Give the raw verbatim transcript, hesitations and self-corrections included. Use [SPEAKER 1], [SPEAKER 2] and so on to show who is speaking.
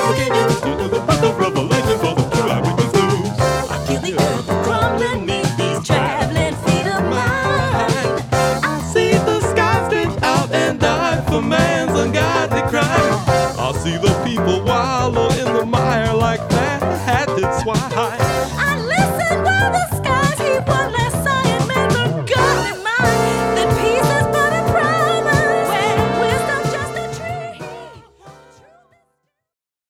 [SPEAKER 1] Due to the book of Revelation for the true eyewitness news.
[SPEAKER 2] I feel the earth crumbling beneath these traveling feet of mine.
[SPEAKER 1] I see the sky stretch out and die for man's ungodly crime. I see the people wallow in the mire like mad-hatted swine.
[SPEAKER 2] I listen while the